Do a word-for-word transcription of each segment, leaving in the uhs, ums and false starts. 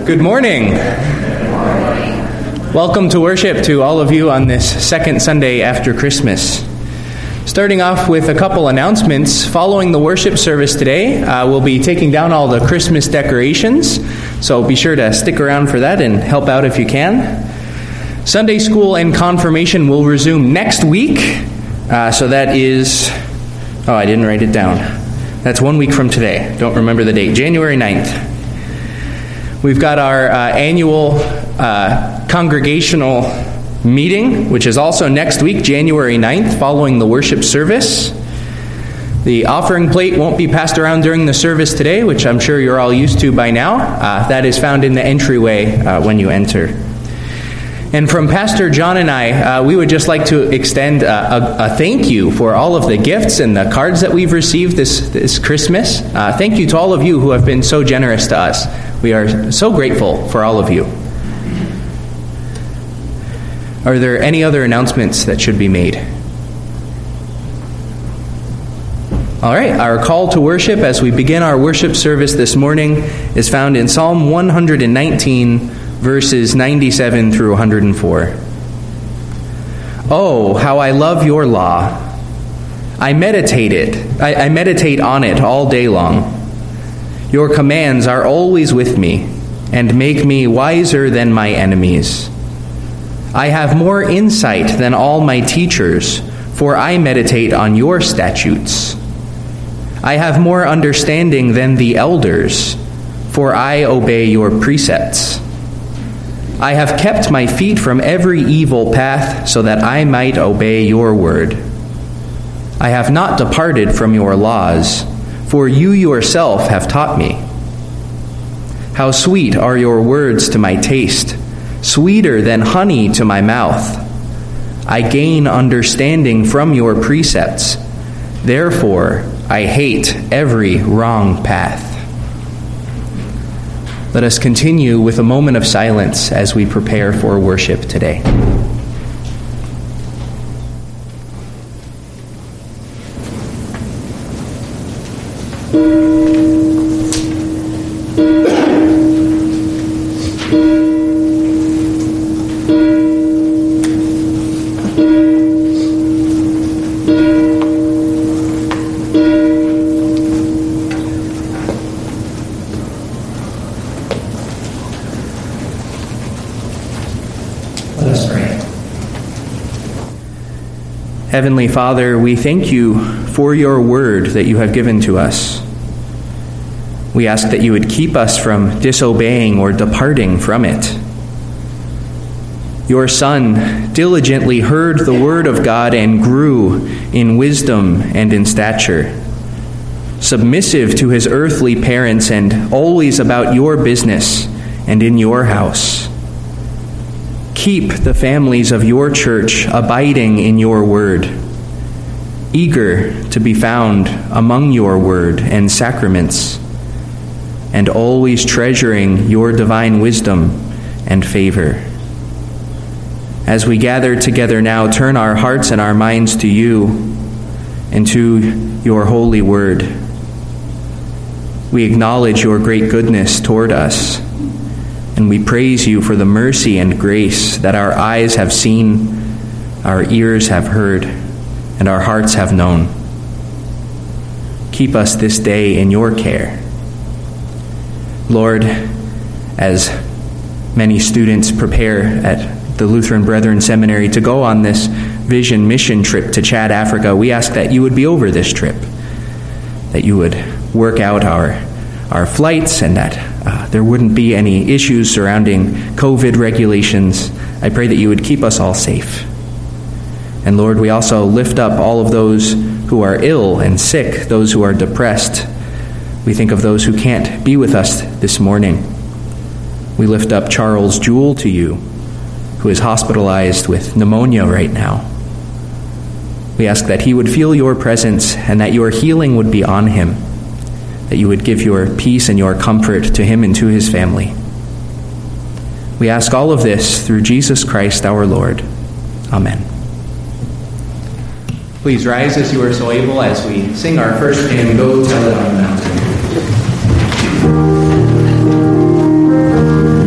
Good morning. Welcome to worship to all of you on this second Sunday after Christmas. Starting off with a couple announcements. Following the worship service today, uh, we'll be taking down all the Christmas decorations, so be sure to stick around for that and help out if you can. Sunday school and confirmation will resume next week, uh, so that is, oh, I didn't write it down. That's one week from today. Don't remember the date. January ninth. We've got our uh, annual uh, congregational meeting, which is also next week, January ninth, following the worship service. The offering plate won't be passed around during the service today, which I'm sure you're all used to by now. Uh, that is found in the entryway uh, when you enter. And from Pastor John and I, uh, we would just like to extend a, a, a thank you for all of the gifts and the cards that we've received this, this Christmas. Uh, thank you to all of you who have been so generous to us. We are so grateful for all of you. Are there any other announcements that should be made? All right, our call to worship as we begin our worship service this morning is found in Psalm one nineteen, verses ninety-seven through one hundred four. Oh, how I love your law. I meditate it. I, I meditate on it all day long. Your commands are always with me and make me wiser than my enemies. I have more insight than all my teachers, for I meditate on your statutes. I have more understanding than the elders, for I obey your precepts. I have kept my feet from every evil path so that I might obey your word. I have not departed from your laws, for you yourself have taught me. How sweet are your words to my taste, sweeter than honey to my mouth. I gain understanding from your precepts. Therefore, I hate every wrong path. Let us continue with a moment of silence as we prepare for worship today. Heavenly Father, we thank you for your word that you have given to us. We ask that you would keep us from disobeying or departing from it. Your Son diligently heard the word of God and grew in wisdom and in stature, submissive to his earthly parents and always about your business and in your house. Keep the families of your church abiding in your word, eager to be found among your word and sacraments, and always treasuring your divine wisdom and favor. As we gather together now, turn our hearts and our minds to you and to your holy word. We acknowledge your great goodness toward us, and we praise you for the mercy and grace that our eyes have seen, our ears have heard, and our hearts have known. Keep us this day in your care. Lord, as many students prepare at the Lutheran Brethren Seminary to go on this Vision mission trip to Chad, Africa, we ask that you would be over this trip, that you would work out our, our flights, and that Uh, there wouldn't be any issues surrounding COVID regulations. I pray that you would keep us all safe. And Lord, we also lift up all of those who are ill and sick, those who are depressed. We think of those who can't be with us this morning. We lift up Charles Jewell to you, who is hospitalized with pneumonia right now. We ask that he would feel your presence and that your healing would be on him, that you would give your peace and your comfort to him and to his family. We ask all of this through Jesus Christ our Lord. Amen. Please rise as you are so able as we sing our first hymn, Go Tell It on the Mountain.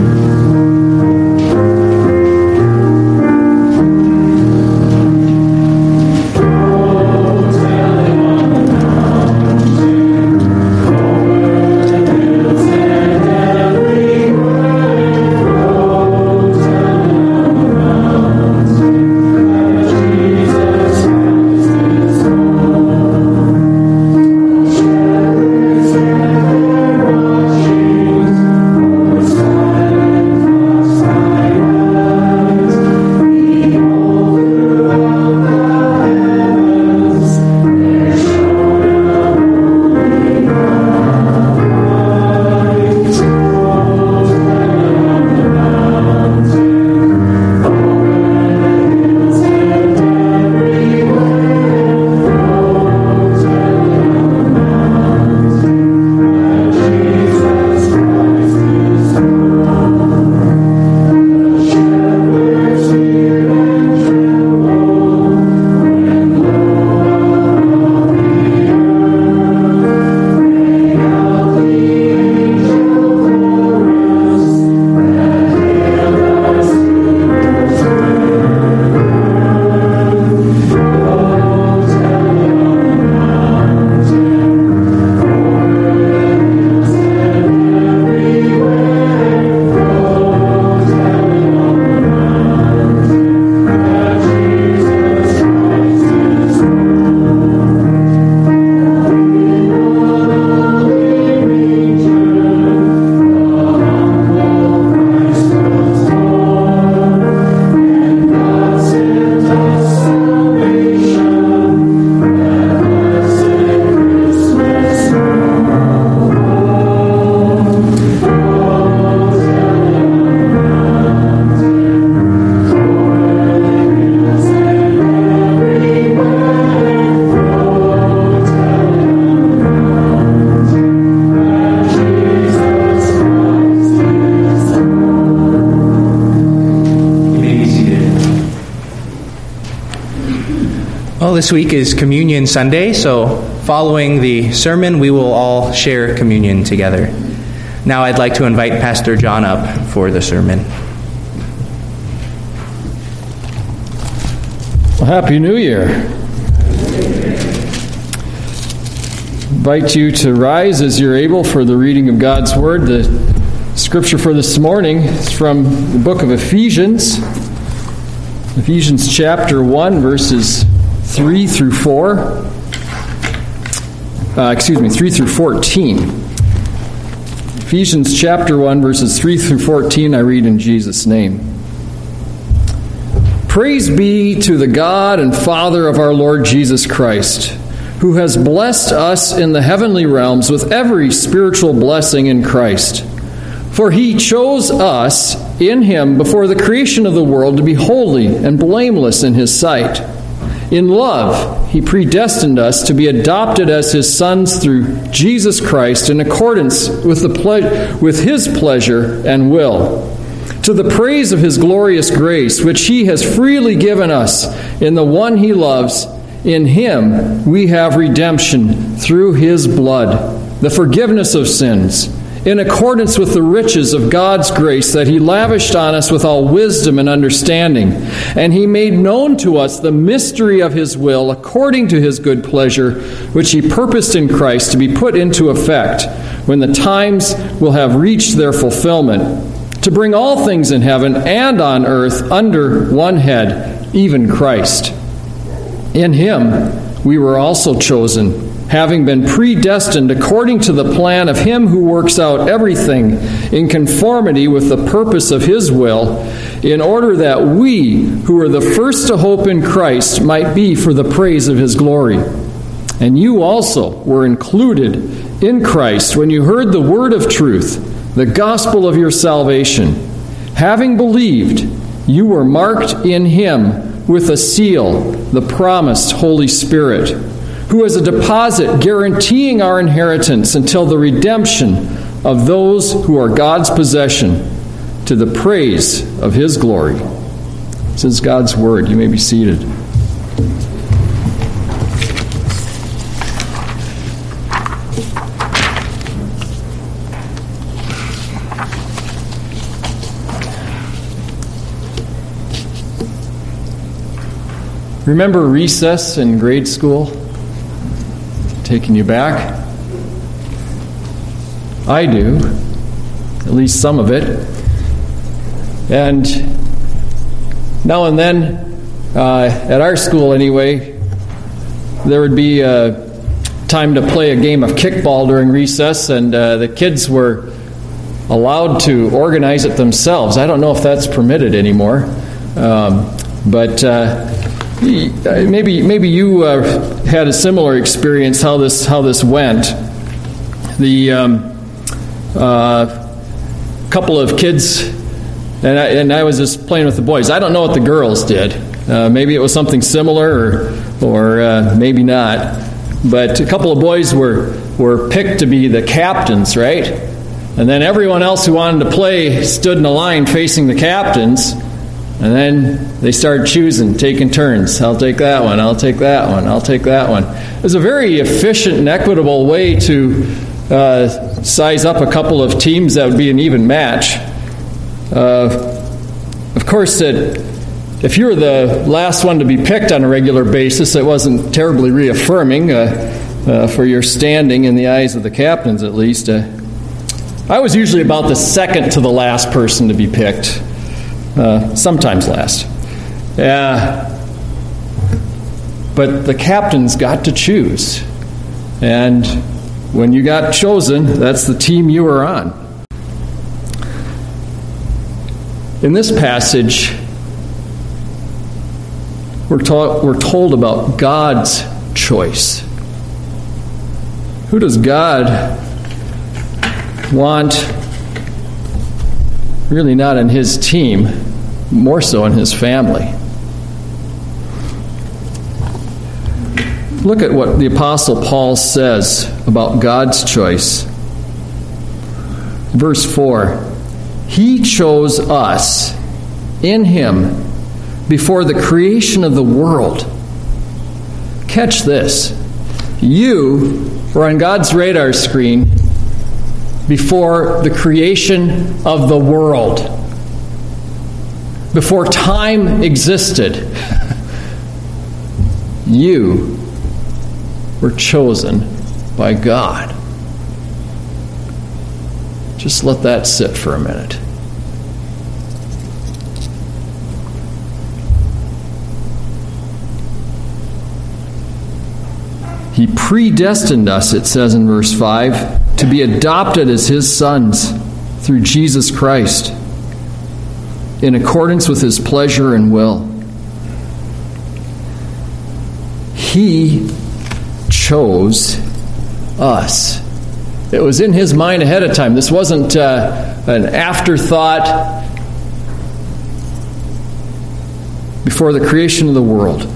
this week is Communion Sunday, so following the sermon, we will all share communion together. Now I'd like to invite Pastor John up for the sermon. Well, Happy New Year. Invite you to rise as you're able for the reading of God's Word. The scripture for this morning is from the book of Ephesians. Ephesians chapter one, verses three through four. Uh, excuse me, three through fourteen. Ephesians chapter one, verses three through fourteen, I read in Jesus' name. Praise be to the God and Father of our Lord Jesus Christ, who has blessed us in the heavenly realms with every spiritual blessing in Christ. For he chose us in him before the creation of the world to be holy and blameless in his sight. In love, he predestined us to be adopted as his sons through Jesus Christ in accordance with, the ple- with his pleasure and will, to the praise of his glorious grace, which he has freely given us in the one he loves. In him we have redemption through his blood, the forgiveness of sins, in accordance with the riches of God's grace that he lavished on us with all wisdom and understanding. And he made known to us the mystery of his will according to his good pleasure, which he purposed in Christ to be put into effect when the times will have reached their fulfillment, to bring all things in heaven and on earth under one head, even Christ. In him we were also chosen, having been predestined according to the plan of him who works out everything in conformity with the purpose of his will, in order that we, who are the first to hope in Christ, might be for the praise of his glory. And you also were included in Christ when you heard the word of truth, the gospel of your salvation. Having believed, you were marked in him with a seal, the promised Holy Spirit, who is a deposit guaranteeing our inheritance until the redemption of those who are God's possession, to the praise of his glory. This is God's word. You may be seated. Remember recess in grade school? Taking you back? I do, at least some of it. And now and then, uh, at our school anyway, there would be a time to play a game of kickball during recess, and uh, the kids were allowed to organize it themselves. I don't know if that's permitted anymore, um, but uh, maybe maybe you uh, had a similar experience how this how this went. The um, uh, couple of kids, and I, and I was just playing with the boys. I don't know what the girls did. Uh, maybe it was something similar, or or uh, maybe not. But a couple of boys were were picked to be the captains, right? And then everyone else who wanted to play stood in a line facing the captains. And then they started choosing, taking turns. I'll take that one, I'll take that one, I'll take that one. It was a very efficient and equitable way to uh, size up a couple of teams that would be an even match. Uh, of course, it, if you were the last one to be picked on a regular basis, it wasn't terribly reaffirming uh, uh, for your standing in the eyes of the captains, at least. Uh, I was usually about the second to the last person to be picked. Uh, sometimes last. Uh, but the captains got to choose. And when you got chosen, that's the team you were on. In this passage, we're, ta- we're told about God's choice. Who does God want? Really not in his team, more so in his family. Look at what the Apostle Paul says about God's choice. Verse four, he chose us in him before the creation of the world Catch this. You were on God's radar screen before the creation of the world, before time existed. You were chosen by God. Just let that sit for a minute. He predestined us, it says in verse five, to be adopted as His sons through Jesus Christ, in accordance with His pleasure and will. He chose us. It was in His mind ahead of time. This wasn't uh, an afterthought before the creation of the world.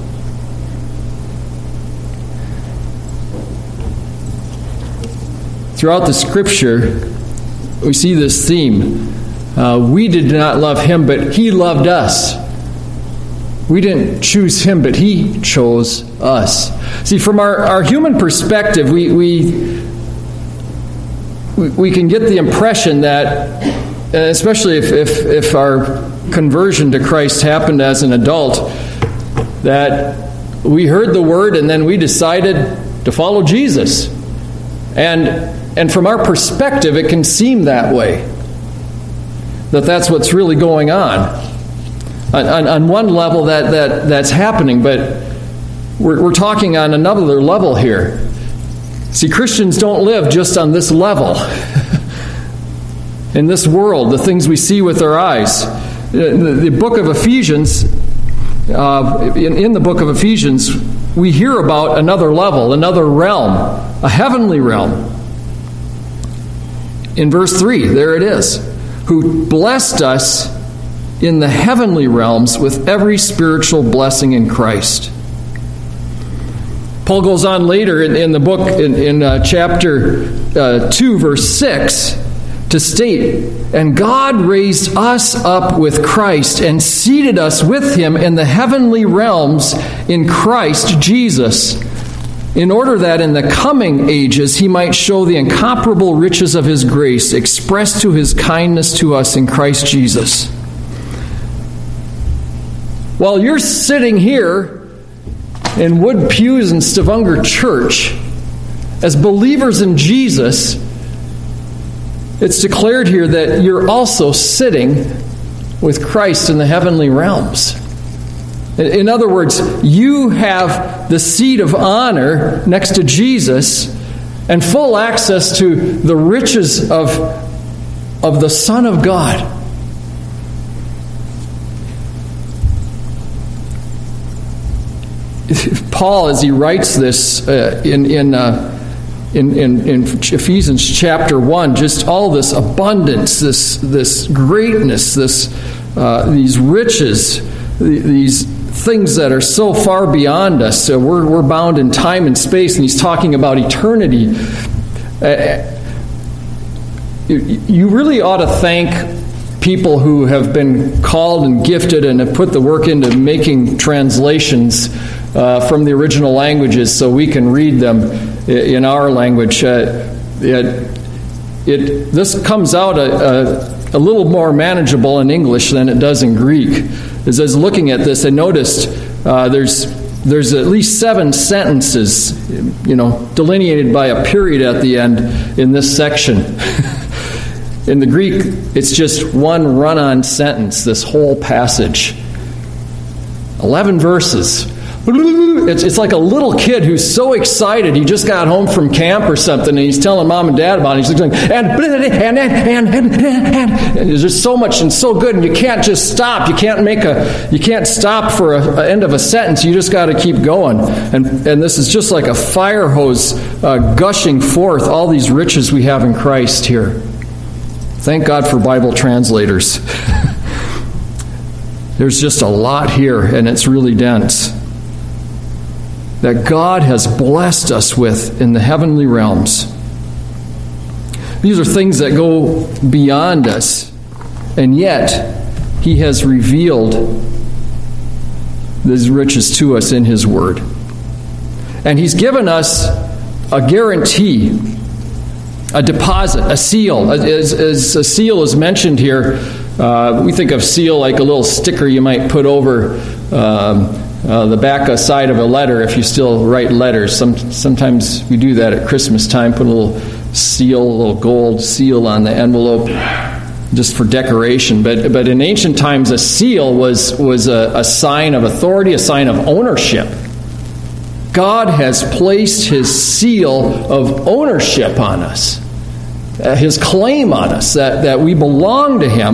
Throughout the Scripture, we see this theme. Uh, we did not love Him, but He loved us. We didn't choose Him, but He chose us. See, from our, our human perspective, we, we we we can get the impression that, especially if, if, if our conversion to Christ happened as an adult, that we heard the Word and then we decided to follow Jesus. And And from our perspective, it can seem that way. That that's what's really going on. On, on, on one level, that, that that's happening, but we're, we're talking on another level here. See, Christians don't live just on this level. In this world, the things we see with our eyes. The, the book of Ephesians, uh, in, in the book of Ephesians, we hear about another level, another realm, a heavenly realm. In verse three, there it is. Who blessed us in the heavenly realms with every spiritual blessing in Christ. Paul goes on later in, in the book, in, in uh, chapter uh, two, verse six, to state, and God raised us up with Christ and seated us with Him in the heavenly realms in Christ Jesus, in order that in the coming ages He might show the incomparable riches of His grace expressed to His kindness to us in Christ Jesus. While you're sitting here in Wood Pews and Stavanger Church as believers in Jesus, it's declared here that you're also sitting with Christ in the heavenly realms. In other words, you have the seat of honor next to Jesus and full access to the riches of, of the Son of God. Paul, as he writes this uh, in in, uh, in in in Ephesians chapter one, just all this abundance, this this greatness, this uh, these riches, these things that are so far beyond us. So we're we're bound in time and space, and he's talking about eternity. Uh, you, you really ought to thank people who have been called and gifted and have put the work into making translations uh, from the original languages so we can read them in our language. Uh, it, it this comes out a, a, a little more manageable in English than it does in Greek. As I was looking at this, I noticed uh, there's there's at least seven sentences, you know, delineated by a period at the end in this section. In the Greek, it's just one run-on sentence, this whole passage. Eleven verses. It's, it's like a little kid who's so excited he just got home from camp or something, and he's telling mom and dad about it. He's going, and, and, and, and, and, and, and there's just so much and so good, and you can't just stop. You can't make a, you can't stop for a, a end of a sentence. You just got to keep going. And and this is just like a fire hose uh, gushing forth all these riches we have in Christ here. Thank God for Bible translators. There's just a lot here, and it's really dense. That God has blessed us with in the heavenly realms. These are things that go beyond us, and yet He has revealed these riches to us in His Word. And he's given us a guarantee, a deposit, a seal. As, as a seal is mentioned here, uh, we think of seal like a little sticker you might put over um, uh, the back side of a letter if you still write letters. Some, sometimes we do that at Christmas time, put a little seal, a little gold seal on the envelope just for decoration. But but in ancient times, a seal was, was a, a sign of authority, a sign of ownership. God has placed his seal of ownership on us, uh, his claim on us, that, that we belong to him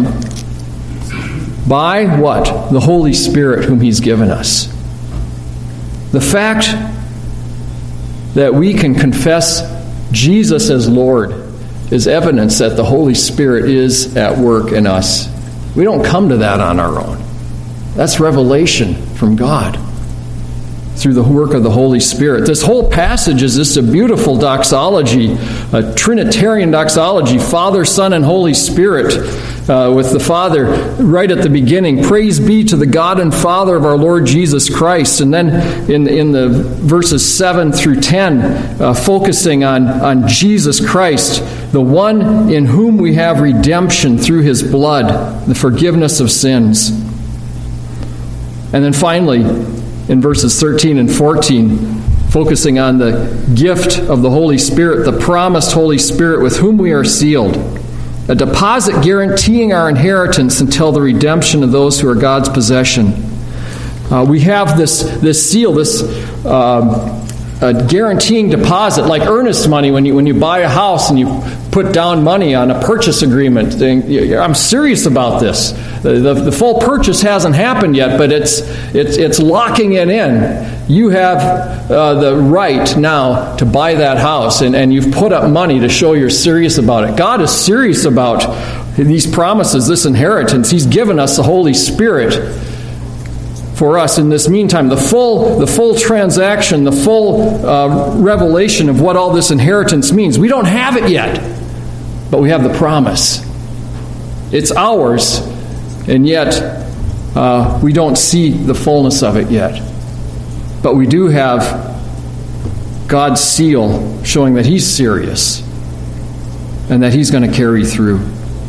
by what? The Holy Spirit whom he's given us. The fact that we can confess Jesus as Lord is evidence that the Holy Spirit is at work in us. We don't come to that on our own. That's revelation from God through the work of the Holy Spirit. This whole passage is just a beautiful doxology, a Trinitarian doxology, Father, Son, and Holy Spirit, uh, with the Father right at the beginning. Praise be to the God and Father of our Lord Jesus Christ. And then in, in the verses seven through ten, uh, focusing on, on Jesus Christ, the one in whom we have redemption through his blood, the forgiveness of sins. And then finally, in verses thirteen and fourteen, focusing on the gift of the Holy Spirit, the promised Holy Spirit with whom we are sealed, a deposit guaranteeing our inheritance until the redemption of those who are God's possession. Uh, we have this, this seal, this uh, a guaranteeing deposit, like earnest money when you when you buy a house and you put down money on a purchase agreement. I'm serious about this. The, the, the full purchase hasn't happened yet, but it's it's it's locking it in. You have uh, the right now to buy that house, and, and you've put up money to show you're serious about it. God is serious about these promises, this inheritance. He's given us the Holy Spirit for us in this meantime. The full, the full transaction, the full uh, revelation of what all this inheritance means. We don't have it yet, but we have the promise. It's ours, and yet uh, we don't see the fullness of it yet. But we do have God's seal showing that he's serious and that he's going to carry through.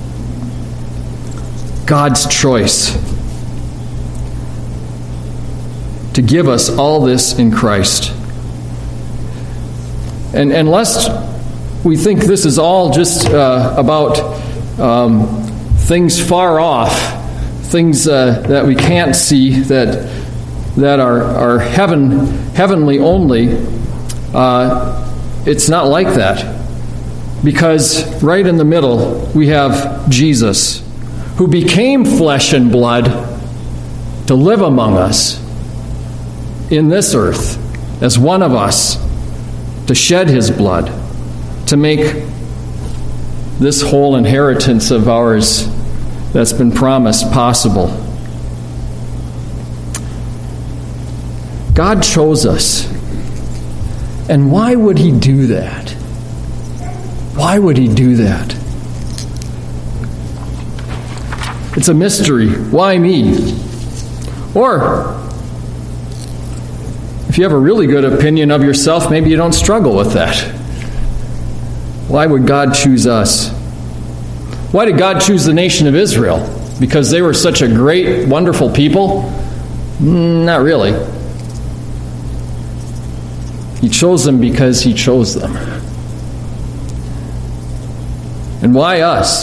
God's choice to give us all this in Christ. And, and lest we think this is all just uh, about um, things far off, things uh, that we can't see, that that are, are heaven heavenly only, uh, it's not like that. Because right in the middle, we have Jesus, who became flesh and blood to live among us in this earth as one of us, to shed his blood, to make this whole inheritance of ours that's been promised possible. God chose us. And why would he do that? Why would he do that? It's a mystery. Why me? Or, if you have a really good opinion of yourself, maybe you don't struggle with that. Why would God choose us? Why did God choose the nation of Israel? Because they were such a great, wonderful people? Not really. He chose them because he chose them. And why us?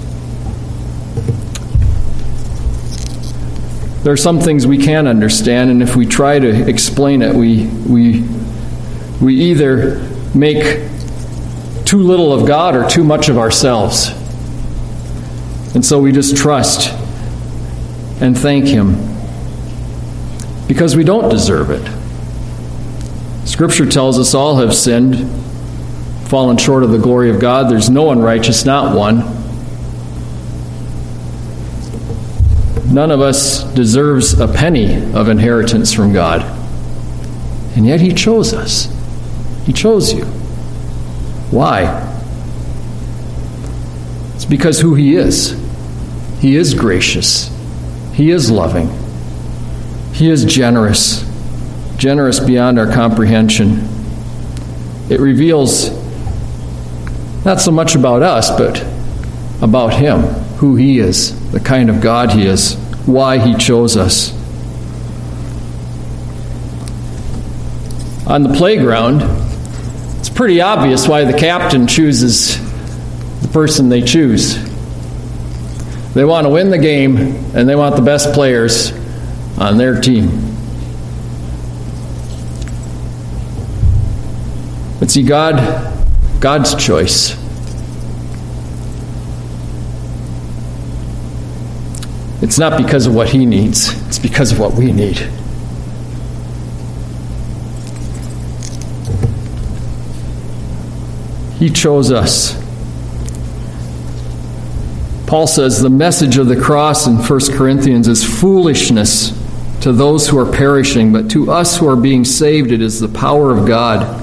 There are some things we can't understand, and if we try to explain it, we we we either make too little of God or too much of ourselves. And so we just trust and thank him because we don't deserve it. Scripture tells us all have sinned, fallen short of the glory of God. There's no one righteous, not one. None of us deserves a penny of inheritance from God. And yet he chose us. He chose you. Why? It's because who he is. He is gracious. He is loving. He is generous. generous beyond our comprehension. It reveals not so much about us, but about Him, who He is, the kind of God He is, why He chose us. On the playground, it's pretty obvious why the captain chooses the person they choose. They want to win the game, and they want the best players on their team. But see, God, God's choice. It's not because of what He needs. It's because of what we need. He chose us. Paul says the message of the cross in First Corinthians is foolishness to those who are perishing, but to us who are being saved, it is the power of God.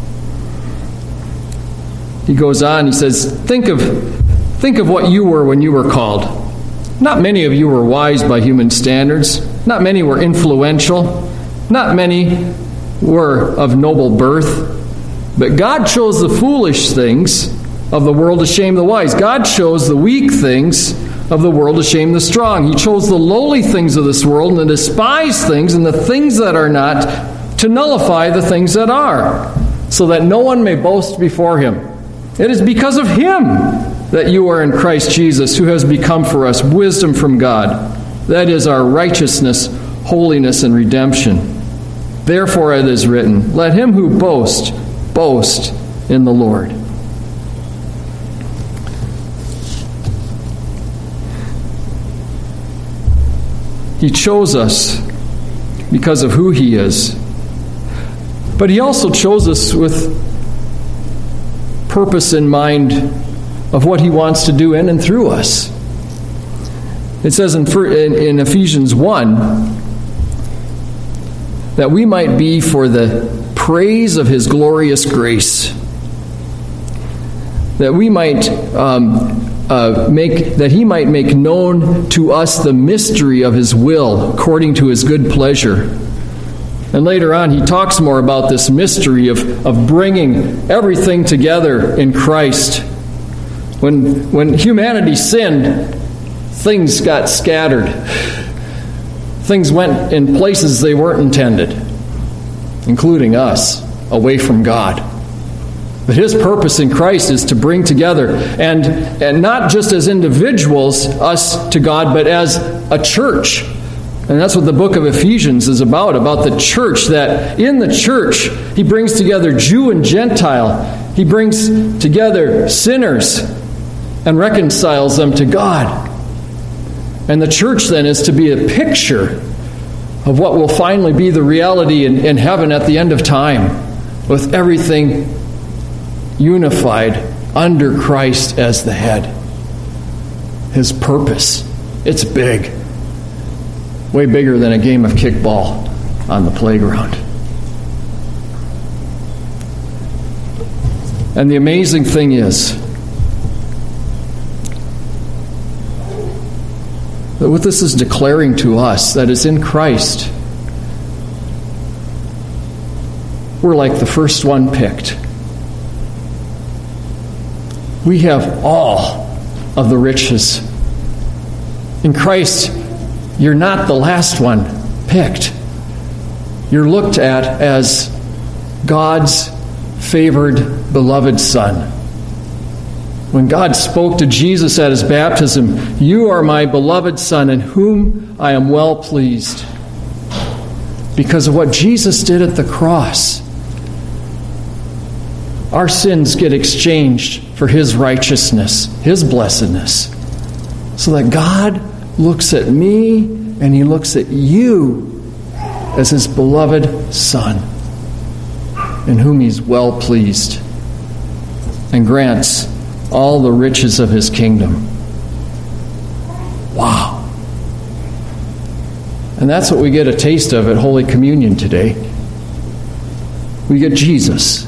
He goes on, he says, think of, think of what you were when you were called. Not many of you were wise by human standards. Not many were influential. Not many were of noble birth. But God chose the foolish things of the world to shame the wise. God chose the weak things of the world to shame the strong. He chose the lowly things of this world and the despised things and the things that are not to nullify the things that are, so that no one may boast before Him. It is because of Him that you are in Christ Jesus, who has become for us wisdom from God. That is our righteousness, holiness, and redemption. Therefore it is written, let him who boasts, boast in the Lord. He chose us because of who He is. But He also chose us with purpose in mind of what He wants to do in and through us. It says in, in Ephesians one that we might be for the praise of His glorious grace, that we might um, uh, make that He might make known to us the mystery of His will according to His good pleasure. And later on, he talks more about this mystery of, of bringing everything together in Christ. When, when humanity sinned, things got scattered. Things went in places they weren't intended, including us, away from God. But His purpose in Christ is to bring together, and, and not just as individuals, us to God, but as a church. And that's what the book of Ephesians is about, about the church, that in the church, He brings together Jew and Gentile. He brings together sinners and reconciles them to God. And the church then is to be a picture of what will finally be the reality in, in heaven at the end of time, with everything unified under Christ as the head. His purpose, it's big. Way bigger than a game of kickball on the playground. And the amazing thing is that what this is declaring to us, that is in Christ, we're like the first one picked. We have all of the riches. In Christ, you're not the last one picked. You're looked at as God's favored, beloved Son. When God spoke to Jesus at His baptism, "You are my beloved Son, in whom I am well pleased." Because of what Jesus did at the cross, our sins get exchanged for His righteousness, His blessedness. So that God looks at me and He looks at you as His beloved Son, in whom He's well pleased, and grants all the riches of His kingdom. Wow. And that's what we get a taste of at Holy Communion today. We get Jesus.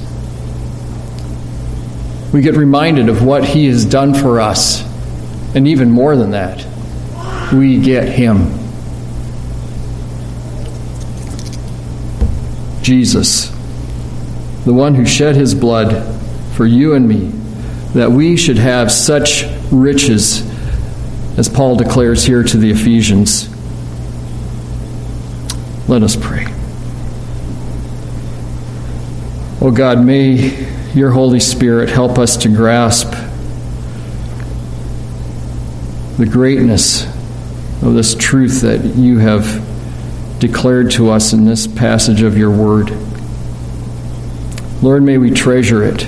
We get reminded of what He has done for us. And even more than that, we get Him. Jesus, the one who shed his blood for you and me, that we should have such riches, as Paul declares here to the Ephesians. Let us pray. Oh God, may your Holy Spirit help us to grasp the greatness of this truth that you have declared to us in this passage of your word. Lord, may we treasure it.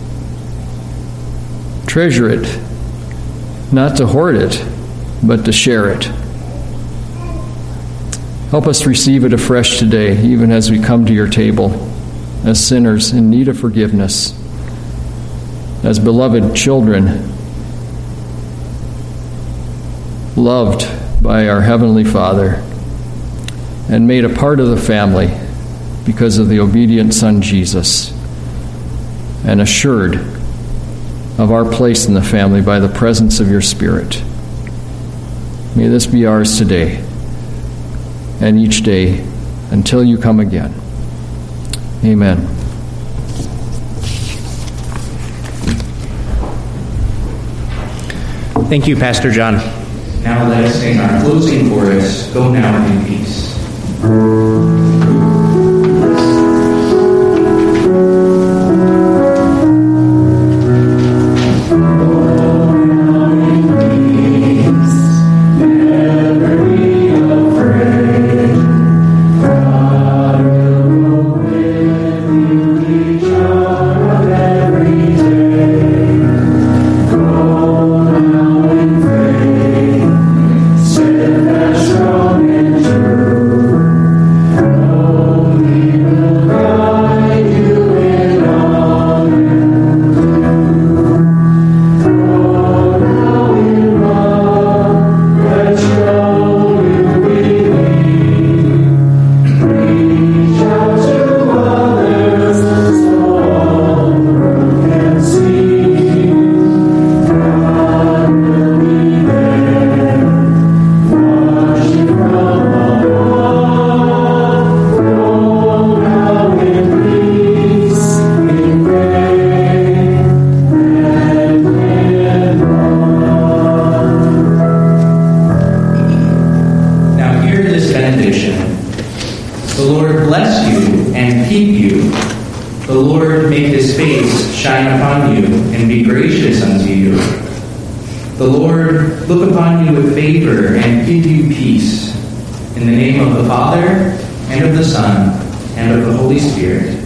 Treasure it, not to hoard it, but to share it. Help us receive it afresh today, even as we come to your table, as sinners in need of forgiveness, as beloved children, loved by our Heavenly Father, and made a part of the family because of the obedient Son Jesus, and assured of our place in the family by the presence of your Spirit. May this be ours today and each day until you come again. Amen. Thank you, Pastor John. Now let us sing our closing chorus, Go Now in Peace. The Lord look upon you with favor and give you peace. In the name of the Father, and of the Son, and of the Holy Spirit.